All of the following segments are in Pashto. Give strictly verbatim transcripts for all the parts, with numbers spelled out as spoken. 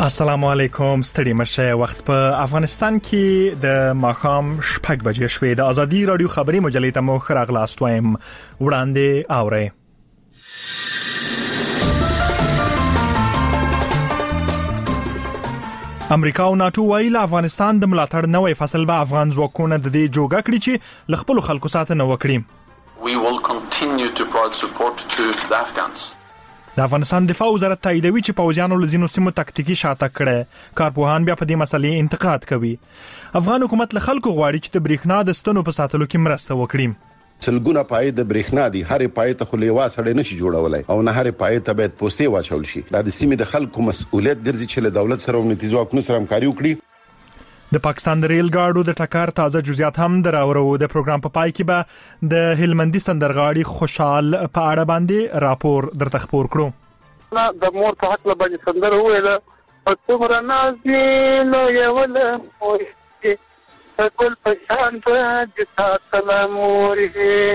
السلام علیکم ستړي مشه وخت په افغانستان کې د ماخام شپږ بجې شوې د ازادي رادیو خبري مجلې ته مو خراغلاست وایم وړاندې اورئ. امریکا او ناتو ویل افغانستان د ملاتړ نوې فصل به افغان ځواکونه د دې جوګه کړی چې لخپل خلکو ساتنه وکړي. We will continue to provide support to the Afghans. د افغانستان دفاع وزارت تاییدوي چې پوځیانو لزینو سیمو تکتیکی شاته کړي. کارپوهان بیا په دې مسلې انتقاد کوي. افغان حکومت له خلکو غواړي چې د برېښنا د ستنو په ساتلو کې مرسته وکړي. سلګونه پای د برېښنا دی هرې پای ته خو لیوا سړی نشي جوړولای او نه هرې پای ته باید پوسټي واچول شي. دا د سیمې د خلکو مسؤلیت ګرځي چې له دولت سره او نتیجو حکومت سره همکاري وکړي. د پاکستان د ریل ګاډو د ټکر تازه جزئیات هم دراورو. د پروګرام په پای کې به د هلمندي سندرغاړي خوشحال په اړه باندې راپور درته خبر کړو. د مور په حق باندې سندره ویله او څومره نازینه یوله اوه ټول په شان په جسات مورې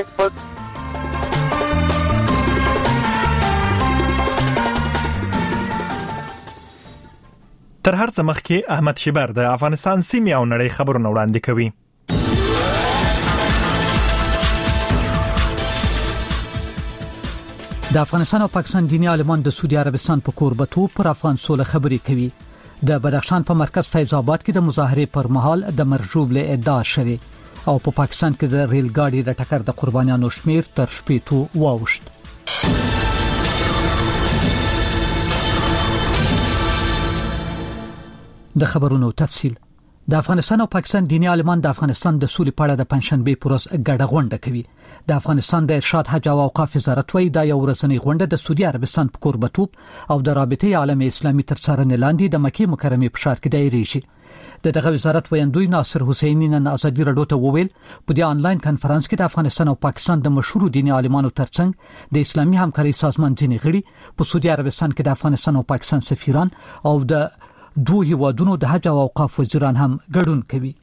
تر هر څه مخکې احمد شبر د افغانستان سیمې او نړۍ خبرونه وړاندې کوي. د افغانستان او پاکستان دیني عالمان د سعودي عربستان په کوربتو پر افغان سوله خبرې کوي. د بدخشان په مرکز فیض آباد کې د مظاهره پر مهال د مرجوب له ادعا شوی او په پاکستان کې د ریل ګاډي د ټکر د قربانیانو شمیر تر شپېتو واوښت. د خبرونو تفصیل. د افغانستان او پاکستان دیني عالمان د افغانستان د سولې په اړه د پنځشنبه پر ورځ ګډه غونډه کوي. د افغانستان د ارشاد حج او اوقاف وزارت وایي دا یو ورځنی غونډه د سعودي عربستان په کوربتوب او د رابطې عالم اسلامي تر څارنې لاندې د مکه مکرمه په ښار کې دایریږي. د دغه وزارت ویاندوی ناصر حسینی نن ازادي رادیو ته وویل په دې آنلاین کانفرنس کې د افغانستان او پاکستان د مشهور دیني عالمانو ترڅنګ د اسلامي همکاري سازمان ځینې غړي په سعودي عربستان کې د افغانستان او پاکستان سفیران او د دوه هیوادونو د حج او اوقاف وزیران هم ګډون کوي.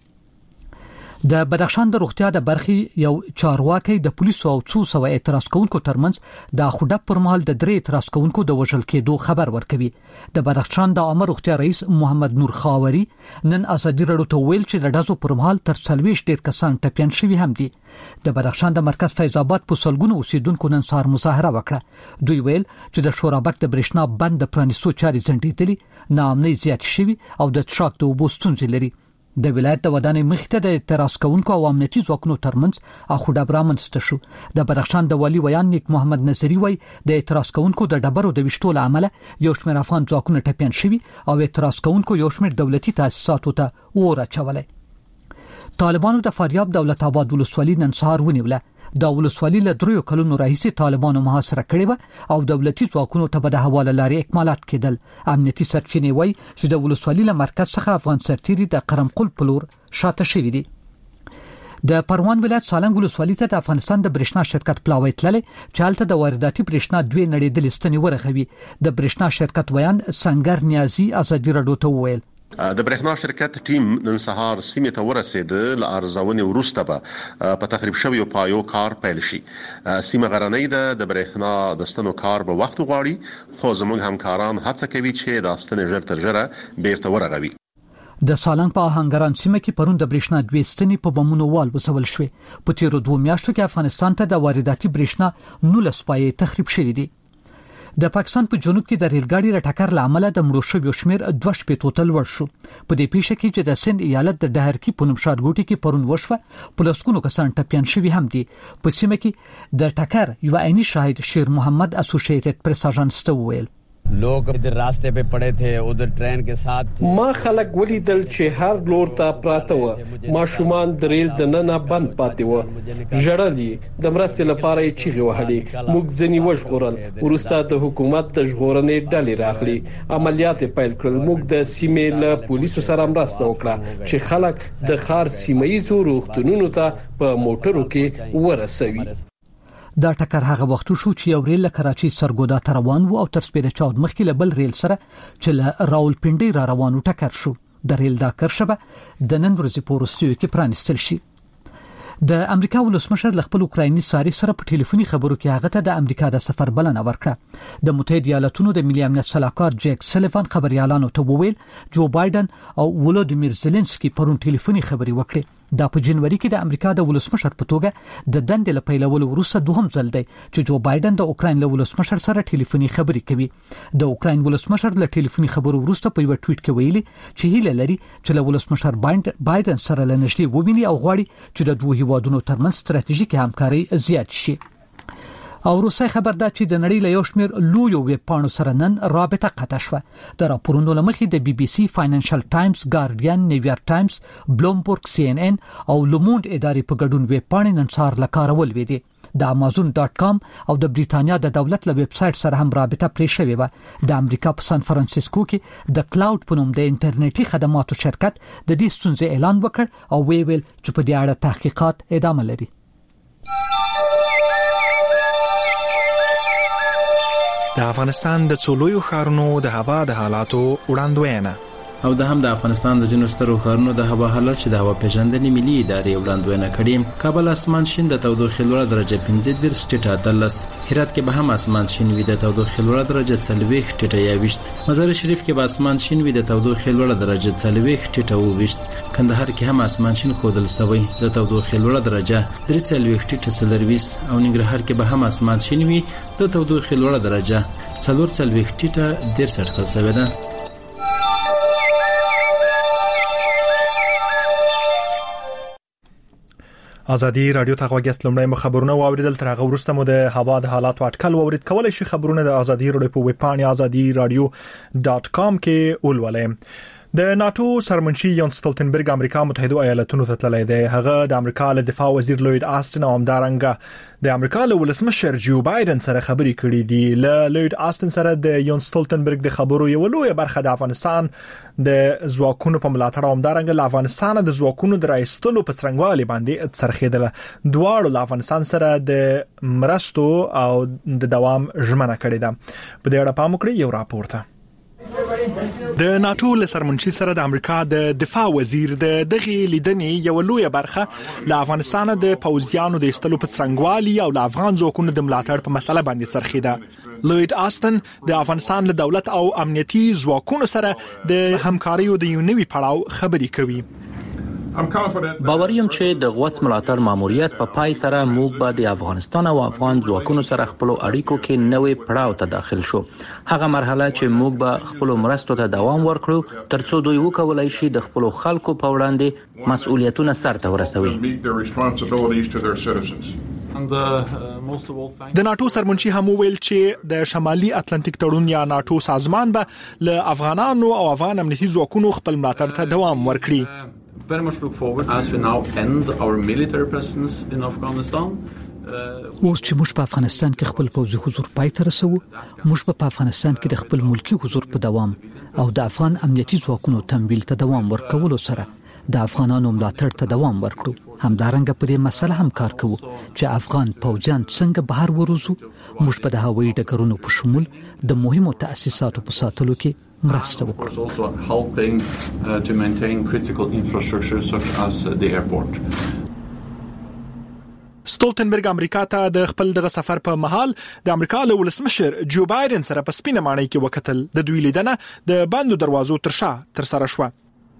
د بدخشان د روغتیا د برخي یو چارواکي د پولیسو او څو سو اعتراض کوونکو ترمنځ د خوډه پر مهال د درې اعتراض کوونکو د وژل کېدو خبر ورکوي. د بدخشان د عامه روغتیا رئیس محمد نور خاوري نن ازادي رادیو ته ویل چې د داسو پر مهال تر څلويش ډیر کسان ټپيان شوي هم دي. د بدخشان د مرکز فیض آباد په سلګونو اوسیدونکو نن سهار مظاهره وکړه. دوی ویل چې د شورابک د برېښنا بند د پرانیستو چاري ځنډېدلې، ناامنۍ زیات شوي او د ټراک د اوبو ستونزې لري. د ولایت د ودانۍ مخته د اعتراض کوونکو او امنیتي ځواکونو ترمنځ اخوډه برامنسته شو. د بدخشان د والی ویان نیک محمد نصری وای د اعتراض کوونکو د ډبرو د وشتول عمل یو شمېر افغان ځواکونه ټپيان شوي او اعتراض کوونکو یو شمېر دولتي تاسیساتو ته ورچولې. طالبانو د فاریاب دولت آباد ولسوالۍ نن سهار ونیوله. دا ولسوالۍ له دریو کلونو راهیسې طالبانو محاصره کړې و او دولتي ځواکونو ته به د حواله لارې اکمالات کېدل. امنیتي سرچینې وایي چې د ولسوالۍ له مرکز څخه افغان سرتیري د قرمقل پلور شاته شوي دي. د پروان ولایت سالنګ ولسوالۍ ته د افغانستان د برېښنا شرکت پلاوی تللی چې هلته د وارداتي برېښنا دوه نړیدلې ستنې ورغوي. د برېښنا شرکت ویان سنگر نیازي ازادي رادیو ته وویل د برېښنا شرکت ټیم نن سهار سیمه ته ورسېد. ل ارزونې وروسته به په تخریب شوی پایو کار پیل شي. سیمه غرنۍ ده د برېښنا د ستنو کار به وخت غواړي خو زموږ همکاران هڅه کوي چې د ستنې ژر تر ژره بیرته ورغوي. د سالنګ په هنګران سیمه کې پرون د برېښنا دوه ستنې په بمونو وال وسول شوې. په تیرو دوه میاشتو کې افغانستان ته د وارداتي برېښنا نولس پای تخریب شوی دی. د پاکستان په جنوب کې د ریل ګاډي د ټکر لامل د مړو شویو شمیر دوه شپېتو ته لوړ شو. په دې پیښه کې چې د سند ایالت د ډهرکی په نوم ښارګوټي کې پرون وشوه پولیسونو کسان ټپيان شوي هم دي. په سیمه کې د ټکر یو عیني شاهد شیر محمد اسوسییټډ پریس اژانس ته ویل लोग इधर रास्ते पे पड़े थे उधर ट्रेन के साथ थे. ما خلک ولیدل چې هر لور ته پراته و. ماشومان د ریل د ننه بند پاتې و. ژړلې د مرستې لپاره یې چیغې وهلې. موږ ځنی وژغورل. ورسته د حکومت د ژغورنې ډلې راغلي. عملیات پیل کړل. موږ د سیمې له پولیسو سره مرسته وکړه چې خلک د خار سیمایي روغتونونو ته په موټرو کې ورسوي. دا ټکر هغه وخت شو چې یو ریل له کراچۍ سرګودا ته روان و او تر سپېره چاود مخکې له بل ریل سره چې له راولپنډۍ را روانو ټکر شو. د ریل دا کرښه به د نن ورځې په وروستیو کې پرانیستل شي. د امریکا ولسمشر ل خپل اوکرایني ساري سره په ټلیفوني خبرو کې هغه ته د امریکا د سفر بلنه ورکړه. د متحده ایالاتونو د ملي امنیت صلاحکار جیک سلیفان خبريالانو ته وویل جو بایدن او ولودیمیر زيلنسکي پرون ټلیفوني خبري وکړي. دا په جنوري کې د امریکا د ولسمشر په توګه د دندې له پیلولو وروسته دوهم ځل دی چې جو بایدن د اوکراین له ولسمشر سره ټلیفوني خبري کوي. د اوکراین ولسمشر له ټلیفوني خبرو وروسته په یو ټویټ کې ویلي چې هیله لري چې له ولسمشر بایدن سره لنشلي وویني او غواړي چې د دوه هیوادونو ترمنځ ستراتیژیکي همکاري زیات شي. او روسي خبر ده چې د نړۍ له یو شمېر لویو ویب پاڼو سره نن رابطه قطع شوه. د راپورونو لمخې د بي بي سي، فاینانشل ټایمز، ګارډین، نیویارک ټایمز، بلومبرګ، سی ان ان او لوموند ادارې په ګډون ویب پاڼې نن سهار له کاره ولوېدې. د امازون ډاټ کام او د بریتانیا د دولت له ویب سټ سره هم رابطه پرې شوې و. د امریکا په سان فرانسیسکو کې د کلاود په نوم د انټرنیټي خدماتو شرکت د دې ستونزې اعلان وکړ او ویل چې په دې اړه تحقیقات ادامه لري. د افغانستان د څولویو ښارونو د هوا د حالاتو وړاندوینه او د هم د افغانستان د جنوب سترو ښارونو د هوا حالت چې د هوا پیژندنې ملي ادارې وړاندوینه کړي. کابل اسمان شین د تودوخې لوړه درجه پنځه دېرش ټیټه اتلس، هرات کې به هم اسمان شین وي د تودوخې لوړه درجه څلوېښت ټیټه یوویشت، مزار شریف کې به اسمان شین وي د تودوخې لوړه درجه څلوېښت ټیټه اوویشت، کندهار کې هم اسمان شین ښودل شوی د تودوخې لوړه درجه درې څلوېښت ټیټه څلرویشت، او ننګرهار کې به هم اسمان شین وي د تودوخې لوړه درجه څلور څلوېښت ټیټه دېرش اټکل شوې ده. ازادي رادیو ته غوږیت لمړی خبرونه واوریدل. تر هغه وروسته مو د هوا د حالات اټکل واورید. کولای شئ خبرونه د ازادي رادیو په ویب پاڼه ازادي رادیو ډاټ کام کې ولولئ. د ناتو سرمنشي یون سټولتنبرګ امریکا متحده ایالاتونو ته تللی دی. هغه د امریکا له دفاع وزیر لوید آستن او همدارنګه د امریکا له ولسمشر جو بایدن سره خبري کړې دي. له لوید آستن سره د یون سټولتنبرګ د خبرو یو لوی برخه د افغانستان د ځواکونو په ملاتړ او همدارنګه له افغانستان د ځواکونو د راایستلو په څرنګوالي باندې څرخېدله. دواړو له افغانستان سره د مرستو او د دوام ژمنه کړې ده. په دې اړه پام وکړئ یو راپور ته. د ناتو له سرمنشي سره د امریکا د دفاع وزیر د دغه لیدنې یو لوی برخه له افغانستان د پوځیانو د استلو په څرنګوالي او له افغان ځواکونو د ملاتړ په مسله باندې څرخېده. لوید آستن د افغانستان له دولت او امنیتي ځواکونو سره د همکاریو د یو نوي پړاو خبري کوي. باوریم چې د غوڅ ملاتړ ماموریت په پای سره موږ به د افغانستان او افغان ځواکونو سره خپل اړیکو کې نوې پړاو ته داخل شو. هغه مرحله چې موږ به خپل مرستو ته دوام ورکړو ترڅو دوی وکولای شي د خپل خلکو په وړاندې مسؤلیتونه سرته ورسوي. د ناتو سرمنشي هم ویل چې د شمالي اتلانتیک تړون یا ناتو سازمان به له افغانانو او افغان امنیتي ځواکونو خپل ملاتړ ته دوام ورکړي. Very much look forward as we now end our military presence in Afghanistan. اوس چې موږ په افغانستان کې خپل پوځي حضور پای ته رسو، موږ په افغانستان کې د خپل ملکی حضور په دوام او د افغان امنیتي ځواکونو تمویل ته دوام ورکولو سره د افغانانو ملاتړ ته دوام ورکړو. همدارنګه په دې مسله هم کار کوو چې افغان پوځیان څنګه بهر وروزو. موږ په د هوایي ډګرونو په شمول د مهمو تاسیساتو په ساتلو کې مرسته وکړو. Also helping uh, to maintain critical infrastructure such as uh, the airport. سټولتنبرګ امریکا ته د خپل دغه سفر په مهال د امریکا له ولسمشر جو بایدن سره په سپینه ماڼۍ کې وکتل. د دوی لیدنه د بندو دروازو تر شا تر سره شوه.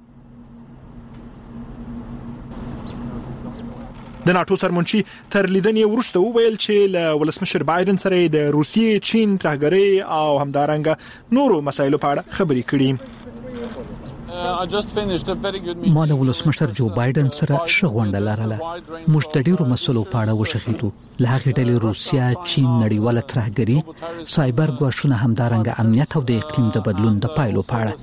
د ناتو سرمنشي تر لیدنې وروسته وویل چې له ولسمشر بایدن سره د روسیې، چین، ترهګرۍ او همدارنګه نورو مسایلو په اړه خبرې کړې. ما له ولسمشر جو بایدن سره شغونډه لرله. موږ د ډیرو مسلو په اړه وشخېدو. له هغې ډلې روسیا، چین، نړیواله ترهګري، سایبر ګواښونه، همدارنګه امنیت او د اقلیم د بدلون د پایلو په اړه.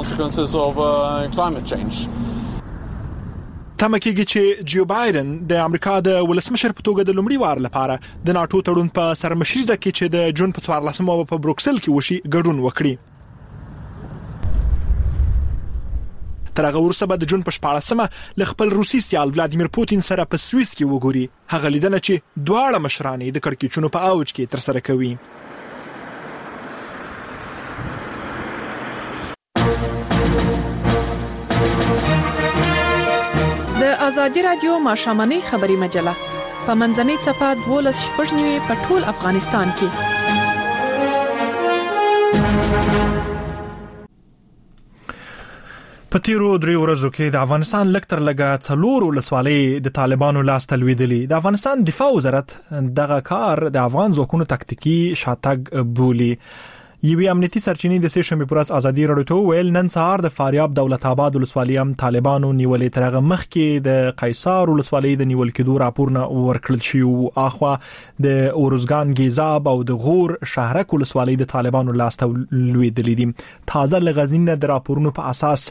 تمه کېږي چې جو بایدن د امریکا د ولسمشر په توګه د لومړي وار لپاره د ناتو تړون په سرمشریزه کې چې د جون په څوارلسمه په بروکسل کې وشي ګډون وکړي. تر هغه وروسته به د جون په شپاړلسمه له خپل روسي سیال ولادیمیر پوتین سره په سویس کې وګوري. هغه لیدنه چې دواړه مشران د کړکېچونو په اوج کې تر سره کوي. د آزادي رادیو ماشامنۍ خبري مجله په منځنۍ چپه دولس شپږ نیوي په ټول افغانستان کې. په تیرو درې ورځو کې د افغانستان لکتر لګا څلور ولسوالۍ د طالبانو لاس تلویدلې. د افغانستان دفاع وزارت دغه کار د افغان ځواکونو تکتیکی شاتګ بولي. یوه امنیتي سرچینې د سه شنبه پر ورځ ازادي راډیو ته ویل نن سهار د فاریاب دولت آباد ولسوالۍ هم طالبانو نیولې. ترغه مخ کې د قیصار ولسوالۍ د نیول کېدو راپورونه ورکړل شي او اخوا د اورزګان ګیزاب او د غور شهرک ولسوالۍ د طالبانو لاس ته لویدلې دي. تازه لغزنی د راپورونو په اساس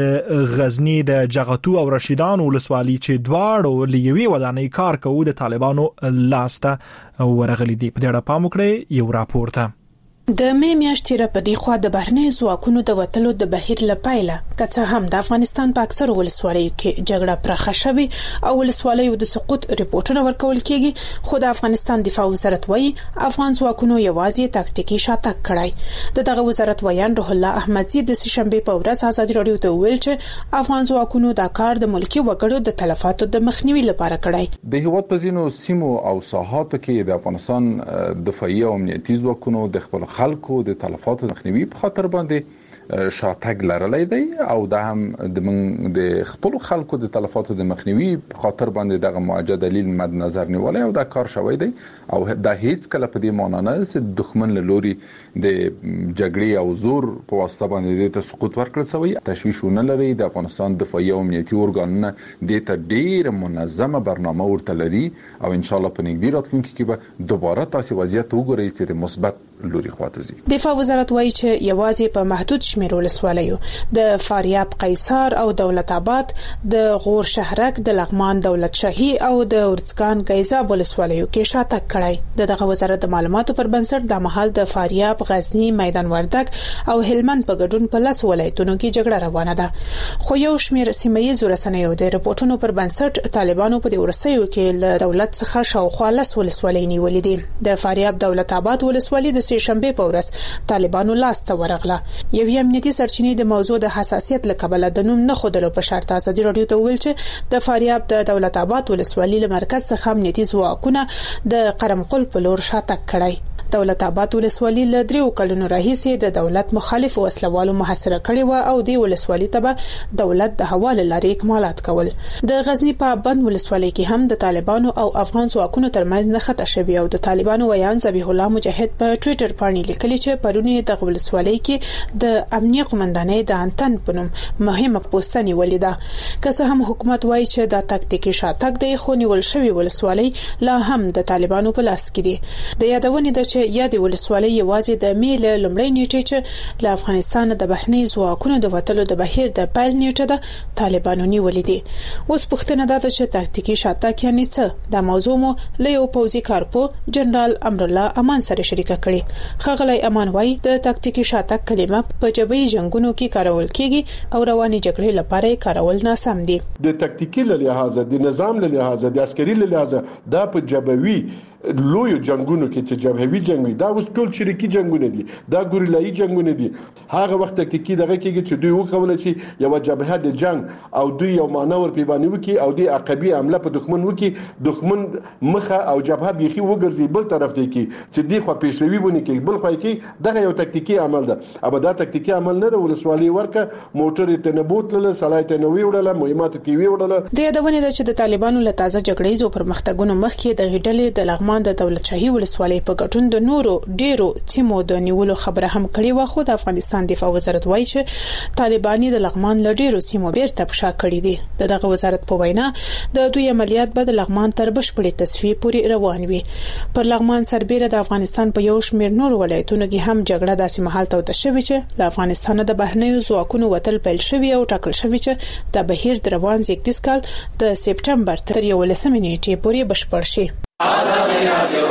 د غزنی د جغتو او رشیدان ولسوالۍ چې دواړو لیوي ودانۍ کار کوي د طالبانو لاس ته ورغلي دي. په دې اړه پام وکړئ یو راپور ته. د می میاشتې را په دی خوا د بهرنی ځواکونو د وټلو د بهیر لپاره کڅه هم د افغانستان په اکثر ولسوالیو کې جګړه پرخه شوی او ولسوالیو د سقوط ریپورتونه ورکول کیږي. خو د افغانستان دفاع وزارت وایي افغان ځواکونو یوازې تاکتیکی شاتګ کړی. دغه وزارت ویان روح الله احمدزی د سه شنبه په ورځ ازادي راډیو ته ویل چې افغان ځواکونو دا کار د ملکی وګړو د تلفاتو د مخنیوي لپاره کړی. د هیواد په ځینو سیمو او ساحاتو کې د افغانستان دفاعي او امنیتي ځواکونو د خپل خلکو د تلفاتو مخنیوي په خاطر باندې شاتګ لرلای دی او دا هم د من د خپل خلکو د تلفاتو د مخنیوي په خاطر باندې دغه موجه دلیل مد نظر نیولای او دا کار شوی دی او دا هیڅ کله په دې معنی نه چې دښمن له لوري د جګړې او زور په واسطه باندې د سقوط ورکړل شوی. تشویشونه لري د افغانستان دفاعي او امنیتي اورګانونه د ته ډیر منظمه برنامه ورته لري او ان شاء الله په نږدې راتلونکي کې به دوباره تاسو وضعیت وګورئ چې د مثبت لوري خواته ځي. دفاع وزارت وایي چې یوازې په محدود شمیر ولسوالیو د فاریاب قیصار او دولت آباد د غور شهرک د لغمان دولت شاهي او د اورزګان ګیزاب ولسوالیو کې شاتګ کړی. دغه وزارت د معلوماتو پر بنسټ د مهال د فاریاب غزنی میدان وردګ او هلمند په ګډون په لاس ولایتونو کې جګړه روانه ده. خو یو شمیر سیمایي رسنیو د رپورټونو پر بنسټ طالبانو په دې ورسېو کې له دولت څخه شاوخوا لاس ولسوالۍ نیولې دي. د فاریاب دولت آباد ولسوالۍ د سه شنبه په ورځ طالبانو لاس ته ورغله. یو امنیتي سرچینې د موضوع د حساسیت لکبله د نوم نه خودلو په شرط ازادي راډیو ته ویل چې د فاریاب د دولت آباد ولسوالۍ له مرکز څخه امنیتي ځواکونه د قرمقل په لور شاتګ کړی. دولت آباد ولسوالۍ له دریو کلونو راهیسې د دولت مخالف وسلوالو محاصره کړې و او د ولسوالۍ ته دولت د حواله لري اکمالات کول. د غزنی په بند ولسوالۍ کې هم د طالبانو او افغان ځواکونو ترمنځ نښته شوی او د طالبانو ویان ذبیح الله مجاهد په ټوئیټر باندې لیکلي چې پرونی د ولسوالۍ کې د امنیه قومندانۍ د انتن په نوم مهمه پوسټنی ولیده. که څه هم حکومت وایي چې د تاکتیکی شاتګ د خو نیول شوی ولسوالۍ لا هم د طالبانو په لاس کې دي. د یادونه د یا د ولسوالۍ یوازې د میل لمړی نیټه چې له افغانستان د بهرنی ځواکونو د وټلو د بهیر د پیل نیټه د طالبانو نیولې دي. اوس پوښتنه ده چې تاکتیکی شاتګ یعنی څه؟ دا موضوع مو له یو پوځي کارپو جنرال امرالله امان سره شریکه کړې. خغلی امان وایي د تاکتیکی شاتګ کلمه په جبهي جنگونو کې کارول کیږي او رواني جګړې لپاره کارول ناسم دي. د تاکتیکی له لحاظه د نظام له لحاظه د عسکري له لحاظه دا په جبهوي لوی جنگونو کې چې جبهوي جنگ وي دا اوس ټول شریکي جنگونه دي، دا ګوریلایي جنگونه دي. هغه وخت تکتیکی دغه کېږي چې دوی وکول شي یو جبهه د جنگ او دوی یو مانور پیبانی وکي او د عقبي عمله په دښمن وکي، دښمن مخه او جبهه بيخي وګرځي بل طرف ته کې چې دی خو پیشروي ونه کې بل خو کې دغه یو تکتیکی عمل ده. ابا دا تکتیکی عمل نه د ولسوالۍ ورکه موټر ته نه بوتله صلاحیت نه ویوړله مهمات کې ویوړله. د یادونه ده چې د طالبانو له تازه جګړې زو پرمختګونو مخکې د هډلې د لغمان د دولت شاهي ولسوالۍ په ګټون د نورو ډیرو سیمو د نیولو خبره هم کړې و. خو د افغانستان دفاع وزارت وایي چې طالباني د لغمان له ډیرو سیمو بیرته پښا کړې دي. دغه وزارت په وینا د دوی عملیات به د لغمان تر بشپړې تصفیه پورې روان وي. پر لغمان سربېره د افغانستان په یو شمېر نور ولایتونو کې هم جګړه داسې مهال ته وتشوي چې له افغانستان د بهرنیو ځواکونو وتل پیل شوی او ټاکل شوی چې د بهیر د روان زیږدیز کال د سپټمبر تر یولسمې نیټې پورې بشپړ شي. آزادي رادیو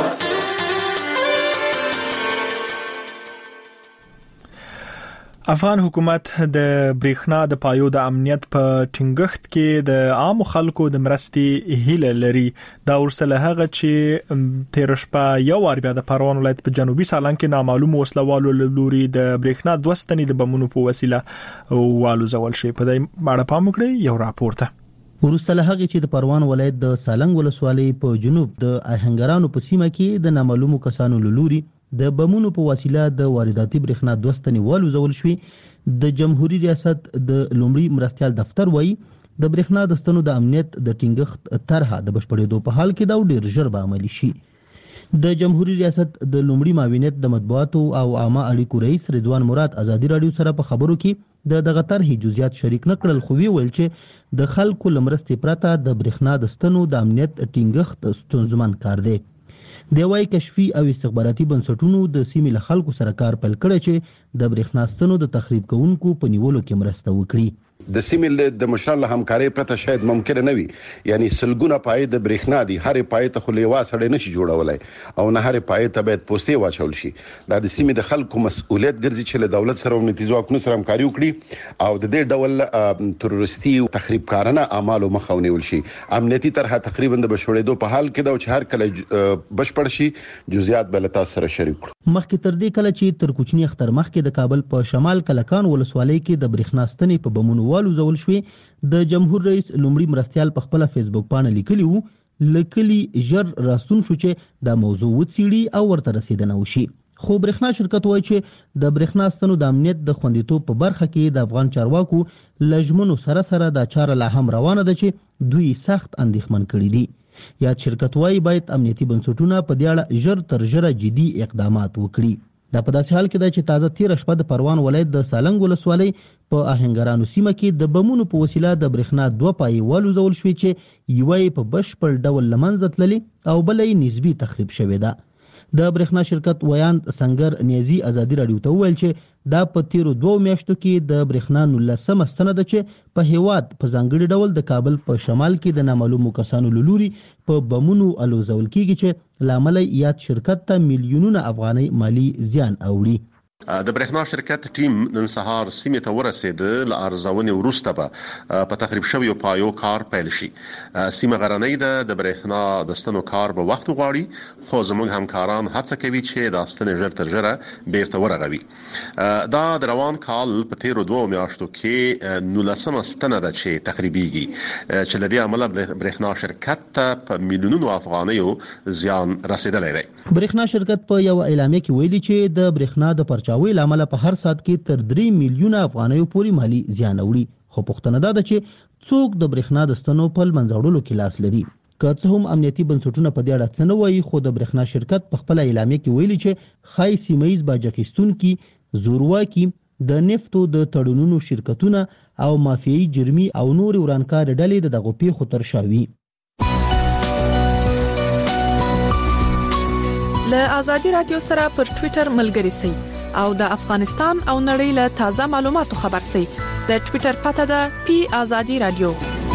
افغان حکومت د بریښنا د پایو د امنیت په ټینګښت کې د عام خلکو د مرستې هیله لري. دا ورسره هغه چې تیر شپه یو وار بیا د پروان ولایت په جنوبي سالنګ کې نامعلوم وسلوالو لوري د بریښنا دوستنی د بمونو په وسیله والو زول شي. په دې اړه پام وکړئ یو راپور ته. ورسته له هغه چې د پروان ولایت د سالنګ ولسوالۍ په جنوب د اهنګرانو په سیمه کې د نامعلومو کسانو لوري د بمونو په وسیله د وارداتي برېښنا دوستنی والو زول شوي. د جمهوریت ریاست د لومړي مرستيال دفتر وایي د برېښنا د ستنو د امنیت د ټینګښت طرحه د بشپړېدو په حال کې دا ډېر ژر به عملي شي. د جمهوریت ریاست د لومړي معاونیت د مطبوعاتو او عامه اړیکو رئیس رضوان مراد ازادي رادیو سره په خبرو کې د دغه طرحې جزئیات شریک نه کړل، خو ویل چې د خلکو لمرستې پرته د برېښنا د ستنو د امنیت ټینګښت ستونزمن کار دی. د وايي کشفي او استخباراتي بنسټونو د سیمې له خلکو سره کار پیل کړی چې د برېښنا ستنو د تخریب کوونکو په نیولو کې مرسته وکړي. د سیمې د مشرانو له همکارۍ پرته شاید ممکن نه وي، یعنی سلګونه پای د برېښنا دي، هر پای ته خو لیوا سړی نشي جوړولای او نه هر پای ته باید پوستې واچول شي. دا د سیمې د خلکو مسؤلیت ګرځي چې له دولت سره امنیتي ځواکونو سره همکاري وکړي او د دې ډول تروریستي او تخریب کارانه اعمالو مخه ونیول شي. امنیتي طرحه تقریبا د بشوړېدو په حال کې دا چې هر کله بشپړ شي جزئیات به له تاسو سره شریک کړو. مخکې تر دې کله چې تر کوچنی اختر مخکې د کابل په شمال کلکان ولسوالۍ کې د برېښنا ستنې په بمونو والو زول شوي، د جمهور رئیس لومړي مرستيال په خپل فیسبوک باندې لیکلی وو لکلی ژر راستون شو چې د موضوع وڅېړي او ورته رسیدنه وشي. خو برېښنا شرکت وایي چې د برېښنا ستنو د امنیت د خوندیتوب په برخه کې د افغان چارواکو لجمنو سره سره د چاره لا هم روانه ده چې دوی سخت اندېښمن کړي دي. یا شرکت وایي باید امنیتي بنسټونه په دې اړه ژر تر ژره جدي اقدامات وکړي. دا په داسې حال کې ده چې تازه تیر شپه د پروان ولایت د سالنګ ولسوالۍ په اهنګرانو سیمه کې د بمونو په وسیله د برېښنا دوه پایې والوزول شوې چې یوه یې په بشپړ ډول له منځه تللې او بله یې نسبي تخریب شوې ده. د برېښنا شرکت ویاند سنگر نیازي ازادي رادیو ته وویل چې دا په تیرو دوه میاشتو کې د برېښنا نولسمه ستنه ده چې په هیواد په ځانګړي ډول د کابل په شمال کې د نامعلومو کسانو له لوري په بمونو الوزول کیږي چې له امله یاد شرکت ته میلیونونه افغانۍ مالی زیان اوړي. د برېښنا شرکت ټیم نن سهار سیمې ته ورسېد. له ارزونې وروسته به په تخریب شویو پایو کار پیل شي. سیمه غرنۍ ده، د برېښنا د ستنو کار به وخت غواړي، خو زموږ همکاران هڅه کوي چې د ستنې ژر تر ژره بیرته ورغوي. دا د روان کال په تیرو دوه میاشتو کې نولسمه ستنه ده چې تخریبيږي، چې له دې امله برېښنا شرکت ته په میلیونونو افغانیو زیان رسیدلی دی. برېښنا شرکت په یو اعلامیه کې ویلي چې د برېښنا د پرچاوي لامل په هر سات کې تر درې میلیونه افغانیو پورې مالی زیان اوړي. خو پوښتنه ده چې څوک د برېښنا د ستنو په منځوړلو کې لاس لري. که څه هم امنیتي بنسټونه په دې اړه څه نه وایي، خو د برېښنا شرکت په خپل اعلامیه کې ویلي چې خای سیمایي باج اخیستونکي، زورواکي، د نفتو د تړونونو شرکتونه او مافیایي جرمي او نور ورانکار ډلې دغه پیښو تر شا وي. له ازادي رادیو سره پر ټوئیټر ملګري سئ او د افغانستان او نړۍ له تازه معلوماتو خبر سئ. د ټوئیټر پته ده پی ازادي رادیو.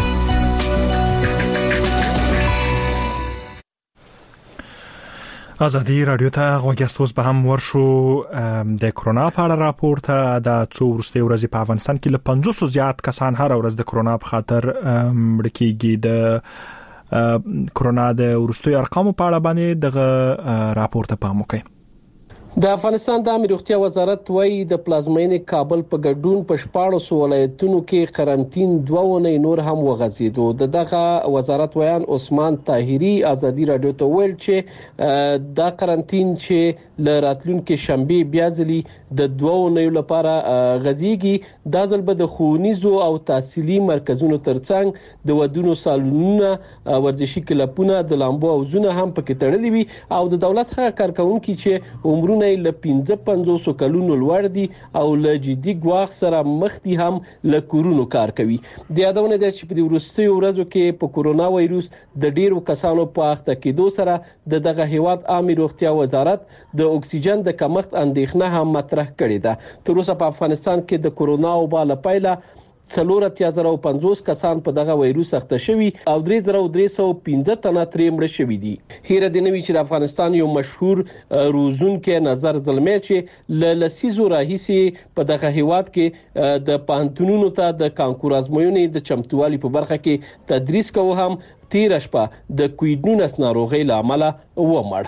ازادي رادیو ته غوښتوس به هم ورشو د کرونا په اړه راپور ته. د څو ورځې ورځې په افغانستان کې له پنځوس زیات کسان هر ورځ د کرونا په خاطر مړ کیږي. د کرونا د ورستوي ارقامو په اړه باندې دغه راپور ته پام وکړئ. د افغانستان د عامه روغتیا وزارت وايي د پلازمینې کابل په ګډون په شپاړس ولایتونو کې قرنټین دوه ونې نور هم وغځیدو. دغه وزارت ویان عثمان طاهری ازادي رادیو ته ویل چې دا قرنټین چې ل راتلونکو شنبه بیا ځلی د دوه ونې لپاره غځيږي. دا ځل به د خونیزو او تحصیلي مرکزونو ترڅنګ د ودونو سالونونه، ورزشي کلبونه، د لامبو او زونه هم پکې تړلې وي او د دولت هغه کارکونکو چې عمرونه ل پنځه پنځوس کلونو لوړ دي او ل جدي ګواخ سره مخ دي هم ل کورونو کار کوي. د یادونه ده چې په ورستي ورځو کې په کورونا وایروس د ډیرو کسانو په اخته کېدو سره د دغه هیواد عامه روغتیا وزارت د اکسیجن د کمښت اندېښنه هم مطرح کړې ده. تر اوسه په افغانستان کې د کورونا وبا له پیله څلور اتیا زره او پنځوس کسان په دغه وایروس اخته شوي او درې زره او درې سوه پنځه تنه ترې مړه شوي دي. هیره د نوي چې د افغانستان یو مشهور روزونکو نظر زلمی چې ل لسیزو راهیسي په دغه هیواد کې د پانتونونو ته د کانکور ازموینې د چمتووالي په برخه کې تدریس کوي هم تیر شپه د کووډ نولس ناروغي لامل ومړ.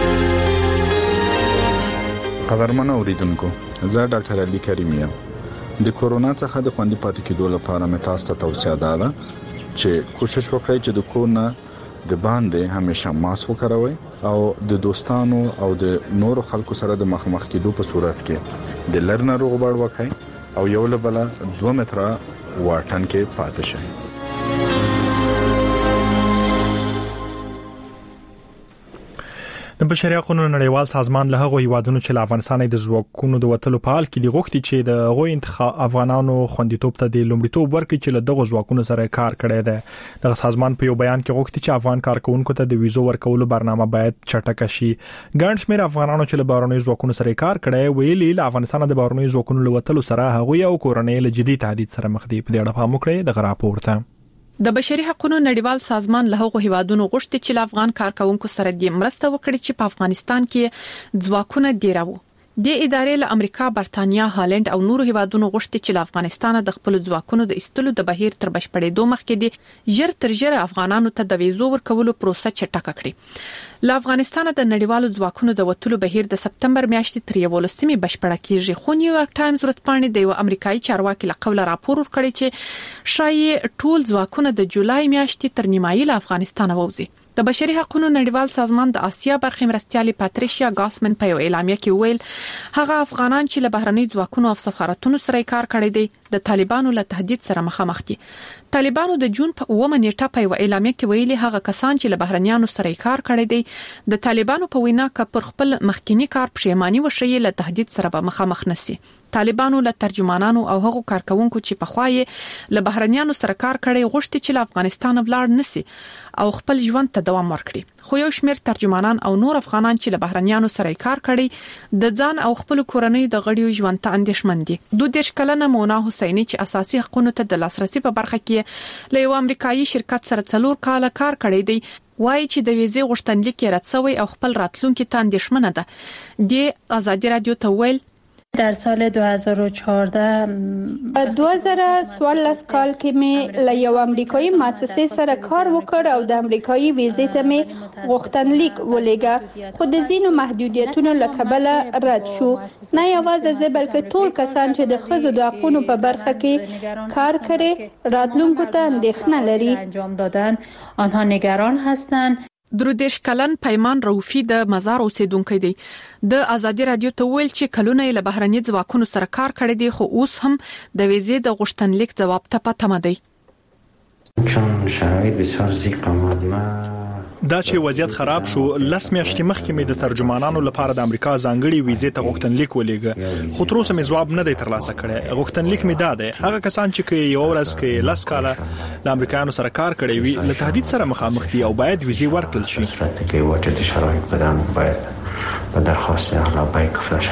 قدرمن اوریدونکو، زه ډاکټر علي کریم یم. د کورونا څخه د خوندي پاتې کېدو لپاره مې تاسو ته توصیه ده چې کوشش وکړئ چې د کورونه د باندې همیشه ماسک وکاروئ او د دوستانو او د نورو خلکو سره د مخامخ کېدو په صورت کې د لرنه روغبړ وکړئ او یو له بل دوه متره واټن کې پاتې شئ. د بشري حقوقو نړیوال سازمان له هغو هیوادونو چې له افغانستان د ځواکونو د وټلو په حال کې د غوښتي چې د غوي انتخاب افغانانو خوندیتوب ته د لومړیتوب ورکړي چې له دغه ځواکونو سره کار کړي دي. د سازمان په یو بیان کې غوښتي چې افغان کارکونکو ته د ویزو ورکولو برنامه باید چټک شي. ګڼ شمېر افغانانو چې له بهرنیو ځواکونو سره کار کړي ویلي له افغانستان د بهرنیو ځواکونو له وټلو سره هغوی او کورنۍ له جدي تهدید سره مخ دي. په دې اړه هم وکړي د راپورته د بشري حقوقو نړیوال سازمان له هغو هیوادونو غوښتي چې له افغان کارکونکو سره د مرسته وکړي چې په افغانستان کې ځواکونه ډیراو. د ادارې له امریکا، برتانیا، هالند او نورو هیوادونو غوښتي چې له افغانستان د خپل ځواکونو د استلو د بهیر تر بشپړېدو مخکې د ژر تر ژره افغانانو ته د ویزو ورکولو پروسه چټکه کړي. له افغانستان د نړیوالو ځواکونو د وټلو بهیر د سپتمبر میاشتې تر یولسمې بشپړه کیږي. خو نیویارک ټایمز ورځپاڼې د یو امریکایي چارواکي له قوله راپور ورکړی چې شایي ټول ځواکونه د جولای میاشتې تر نیمایي له افغانستان ووځي. د بشري حقوقو نړیوال سازمان د آسیا برخې مرستيالي پاتریشیا ګاسمن په یو اعلامیه کې ویل هغه افغانان چې له بهرني ځواکونو او سفارتونو سره کار کړی دی د طالبانو له تهدید سره مخامخ دي. طالبانو د جون په اوومه نیټه په یو اعلامیه کې ویلي هغه کسان چې له بهرنیانو سره کار کړی دی د طالبانو په وینا ک پر خپل مخکینی کار پښیمانی وشي له تهدید سره به مخامخ نشي. طالبانو له ترجمانانو او هغو کارکونکو چې په خوای له بهرنیانو سره کار کړي غوښتي چې له افغانستان ولاړ نشي او خپل ژوند ته دوام ورکړي. خو یو شمېر ترجمانان او نور افغانان چې له بهرنیانو سره کار کړي د ځان او خپل کورنۍ د غړیو ژوند ته اندېښمن دي. دوه دیش کلنه مونا حسینی چې اساسي حقوقو ته د لاسرسي په برخه کې له یو امریکایي شرکت سره څلور کاله کار کړی دی وایي چې د ویزې غوښتنلیک رد شوی او خپل راتلونکي ته اندېښمنه ده. د آزادي رادیو ته ویل در سال دو هزار و چهارده دو هزار و چهارده کال کې مې له یو امریکایي مؤسسې سره کار وکړ او د امریکایي ویزې ته مې غوښتنلیک ولېږه خو د ځینو محدودیتونو له کبله رد شو. نه یوازې زه بلکې ټول کسان چې د ښځو د حقوقو په برخه کې کار کوي راتلونکو ته اندېښنه لري. انجام دادن آنها نگران هستند. درودش کلن پیمان روفی د مزار اوسیدونکو دی. د آزادی رادیو ته ویل چې کلونه له بهرني ځواکونو سره کار کړی دی خو اوس هم د ویزې د غوښتنلیک جواب ته پاتمه دی. چون شرایط بسیار زیق آمد ما دا چې وضعیت خراب شو لس میاشتې مخکې مې د ترجمانانو لپاره د امریکا ځانګړي ویزې ته غوښتنلیک ولېږه خو تر اوسه مې جواب نه دی ترلاسه کړی. غوښتنلیک مې دا دی هغه کسان چې یو ورځ کې لس کاله د امریکایانو سره کار کړی وي له تهدید سره مخامخ دي او باید ویزې ورکړل شي. استراتیژي واجد شرایط بدن باید په درخواست علاوه کفر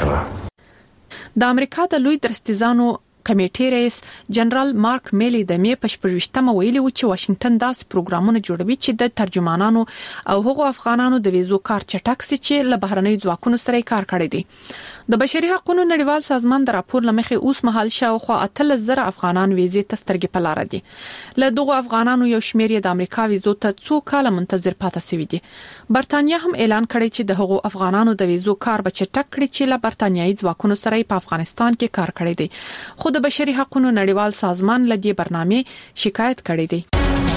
شوه. د امریکا د لوی درستیزانو کمیټې رئیس جنرال مارک میلی د می په شپږشتمه ویلي و چې واشنگټن داس پروګرامونه جوړوي چې د ترجمانانو او هغو افغانانو د ویزو کار چټک سي چې له بهرنۍ ځواکونو سره کار کړی دي. د بشري حقوقو نړیوال سازمان د راپور لمخې اوس مهال شاوخوا اتلس زره افغانان ویزې ته سترګې په لار دي. له دغو افغانانو یو شمېر یې د امریکا ویزو ته څو کاله منتظر پاتې شوی دي. برتانیا هم اعلان کړی چې د هغو افغانانو د ویزو کار به چټک کړي چې له برتانیایي ځواکونو سره په افغانستان کې کار کړی دي. خو د بشري حقوقو نړیوال سازمان له دې برنامې شکایت کړی دی.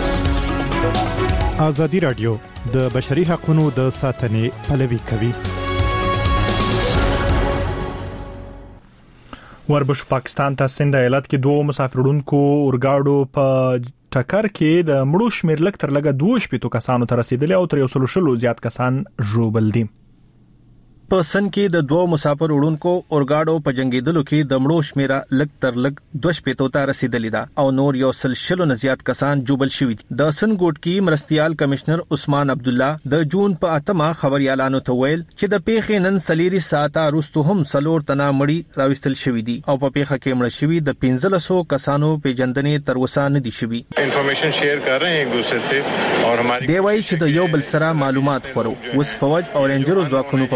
آزادی رادیو د بشري حقوقو د ساتنې پلوي کوي. وربش پاکستان ته سند ایالت کې دوه مسافرونکو اورګاډو په ټکر کې د مړو شمېر لږ تر لږه دوه شپږ کسانو ته رسیدلی او تر یو سل شلو زیات کسان ژوبل دي. په سن کې د دوه مسافر وړونکو اورګاډو په جنگیدلو کې د مړو شمیره لږ تر لږ دوه شپږ ته رسیدلی ده او نور یو سل شلو نه زیات کسان جوبل شوي دي. د سن ګوټ کې مرستيال کمشنر عثمان عبد الله د جون په اتمه خبريالانو ته ویل چې د پیښې نن سلیری ساعته وروسته هم سلور تنه مړی راوستل شوی دي او په پیښه کې مړ شوی د پنځه سوه کسانو پیژندنې تر وسه نه دي شوی. انفارمیشن شیر کر رہے ہیں ایک دوسرے سے اور ہماری دی وای چې د یو بل سره معلومات خورو. وس فوج او رینجرو ځواکونو په مرسته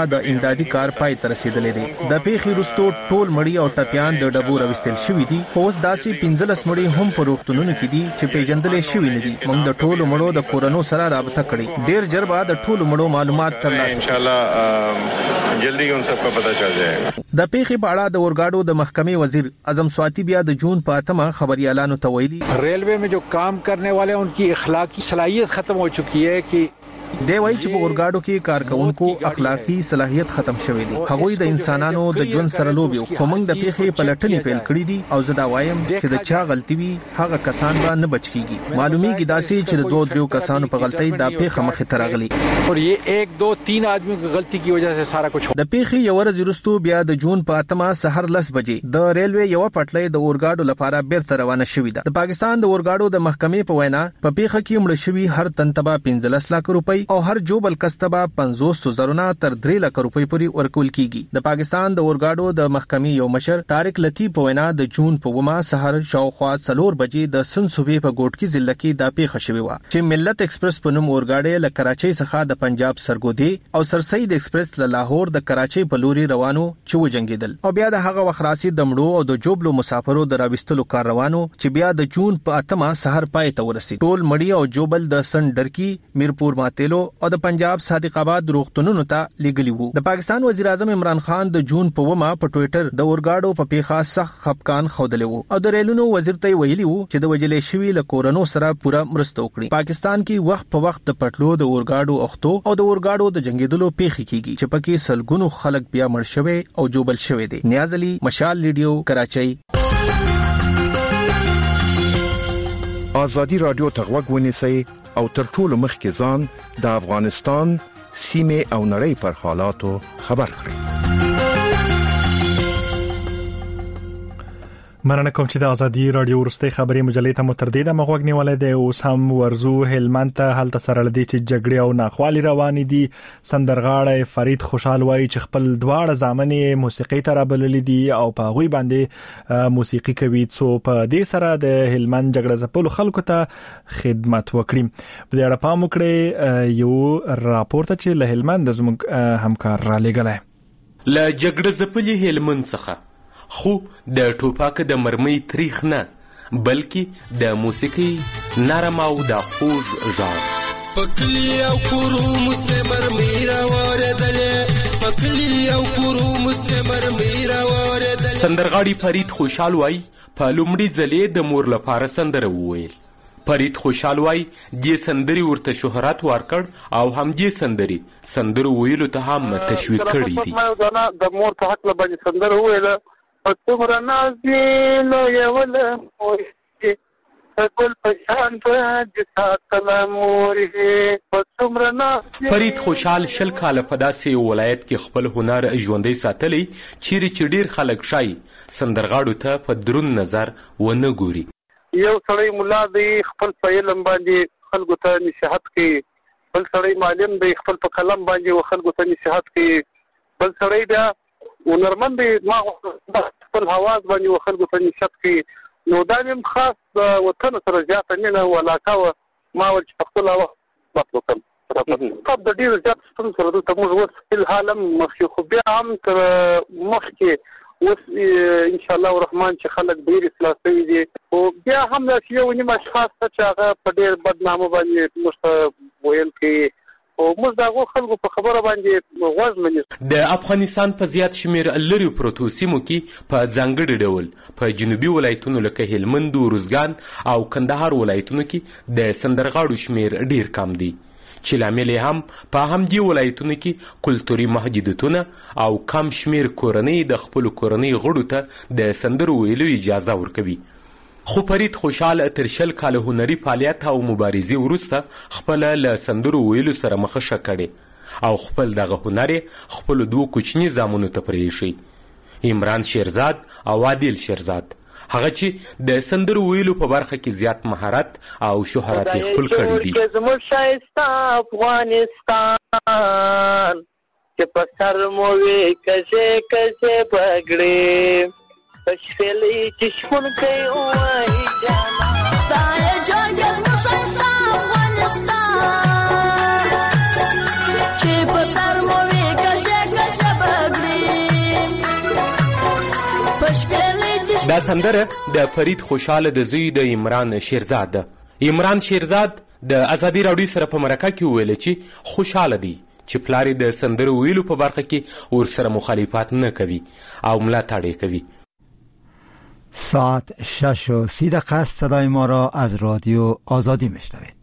د امدادي کار پای ته رسیدلې دی. د پیښې وروسته ټول مړی او ټپيان د ډبو راوستل شوې دي. اوس داسې پنځلس مړی هم په روغتونونو کې دي چې پیژندل شوي نه دي. موږ د ټولو مړو د کورونو سره رابطه کړې. ډیر ژر به د ټولو مړو معلومات ترلاسه ان شاء الله جلدی ان سب کو پتہ چل جائے. د پیښې په اړه د اورګاډو د محکمې وزیر اعظم سواتی بیا د جون په اتمه خبريالانو ته ویلي railway में जो काम करने वाले हैं उनकी اخلاقی صلاحیت ختم हो चुकी है कि دی وایي چې په اورګاډو کې کارکونکو اخلاقی صلاحیت ختم شوی دی. هغوی د انسانانو د ژوند سره لوبي خو موږ د پیښې په لټنې پیل کړې دي او زه دا وایم چې د چا غلطي وي هغه کسان به نه بچ کیږي. معلومیږي داسې چې د دوه دریو کسانو په غلطۍ دا پیښه مخې ته راغلي اور یہ ایک دو تین آدمیوں کی غلطی کی وجہ سے سارا کچھ. د پیښې یو ورځ وروسته بیا د جون په اتمه سحر لس بجې د ریلوے یو پټلۍ د اورګاډو لپاره بیرته روانه شوې ده. د پاکستان د اورګاډو د محکمې په وینا په پیښه کې مړ شوی هر تن تبا پنځلس لک روپۍ او هر جوبل کستبا پنځوس زرونه تر درې لک روپۍ پورې ورکول کیږي. د پاکستان د اورګاډو د محکمې یو مشر طارق لطیف په وینا د جون په ومه سحر شاوخوا څلور بجې د سن صوبې په ګوټکی ضلع کې د پیښه شوې و چې ملت ایکسپریس په نوم اورګاډي له کراچۍ څخه د پنجاب سرګودي او سرسید ایکسپریس له لاهور د کراچۍ په لوري روانو چې وجنګیدل او بیا د هغه وخت راسي د مړو او د جوبلو مسافرو د راوستلو کار روانو چې بیا د جون په اتمه سحر پای ته ورسید. ټول مړی او جوبل د سن ډرکی میرپور ماتېلو او د پنجاب صادق آباد روغتونونو ته لګلی وو. د پاکستان وزیر اعظم عمران خان د جون په ومه په ټوئیټر د اورګاډو په پیښه سخت خپکان خوده وو او د ریلونو وزیر ته ویلي وو چې د وجلې شوی له کورونو سره پوره مرسته وکړي. پاکستان کې وخت په وخت د پټلو د اورګاډو اختو او د اورګاډو د جنگیدلو پیښې کیږي چې پکې سلګونو خلک بیا مړ شوي او جوبل شوي دي. نیاز علي، مشال ریډیو، کراچۍ. آزادی رادیو ته غوږ ونیسئ او تر ټولو مخکې ځان د افغانستان سیمه او نړۍ پر حالاتو خبر کړئ. مننه کوم چې د ازادي رادیو ورستي خبري مجلې ته متردید مغوګ نیولې ده. اوس هم ورزو هلمند ته حالت سره لدی چې جګړه او ناخوالي روان دي. سندرغاړی فرید خوشحال وایي چې خپل دواړه ځامنې موسیقي ته رابللې دي او په غوي باندې موسیقي کوي څو په دې سره د هلمند جګړه زپلو خلکو ته خدمت وکړي. په دې اړه پام وکړئ یو راپورټ چې له هلمند زموږ همکار را لګلای له جګړه زپلې هلمند څخه خو د ټوپاک د مرمۍ تاریخ نه بلکې د موسیقي نرم او د خوږ ژړ پکلی او کورو مسلمر میرا واردلې پکلی او کورو مسلمر میرا واردلې. سندرغاړي فرید خوشحال وای په لومړي ځلې د مور لپاره سندره وویل. فرید خوشحال وای دې سندري ورته شهرت ورکړ او هم دې سندري سندرو ویلو ته هم تشویق کړی دي. د مور په حق باندې سندره ویله څومره نازینو یوله مورې ګل په شان د ساتله مورې څومره نازینو. فرید خوشحال شل کاله په داسې ولایت کې خپل هنر ژوندی ساتلی چیرې چې ډیر خلک شای سندرغاړو ته په درون نظر ونه ګوري. یو سړی مولا دی خپل په علم باندې خلکو ته نصیحت کوي، بل سړی معلم دی خپل په قلم باندې خلکو ته نصیحت کوي، بل سړی بیا ونرمن دی ما خپل حواس باندې خلکو ته نصیحت کوي. نو دا هم خاص د وطن سره زیاته مینه او علاقه و ما ول چې خپل وخت وکم طب د ډیر زیات ستون سره د موږ اوس په حالم مخکې خو بیا هم تر مخکې اوس ان شاء الله الرحمن چې خلک ډیر اصلاح کوي دي او بیا هم یو نیم اشخاص چې هغه په ډیر بدنامه باندې مست ویل کوي او موږ دغه خلکو په خبره باندې غوږ منې. د افغانستان په زیات شمیر لری پروتو سیمو کې په ځانګړي ډول په جنوبي ولایتونو لکه هلمند، روزګان او کندهار ولایتونو کې د سندرغاړو شمیر ډیر کم دی چې لامل هم په همدې ولایتونو کې کلتوري محدودیتونه او کم شمیر کورنۍ د خپل کورنۍ غړو ته د سندرو ویلو اجازه ورکوي. خو فرید خوشحال تر شل کاله هنري فعالیت او مبارزې وروسته خپل له سندرو ویلو سره مخه کړي او خپل دغه هنر خپل دوه کوچني زامنو ته پرېښی، عمران شیرزاد او عادل شیرزاد، هغه چې د سندرو ویلو په برخه کې زیات مهارت او شهرت خپل کړی دي. زموږ شایسته افغانستان چې په سر مو وي کښې کښې پګړې پښېلې چشمون کوي وای جانا تای جان زموږ شایسته افغانستان چې په سر مو وي کښې سندره د فرید خوشاله د زوی د عمران شیرزاد ده. عمران شیرزاد د ازادي راډیو سره په مرکه کې وویل چې خوشاله دی چې پلار د سندرو ویلو په برخه کې ورسره مخالفت نه کوي او ملاتړ کوي. ساعت شش و سی دقیقه است. صدای ما را از رادیو آزادی میشنوید.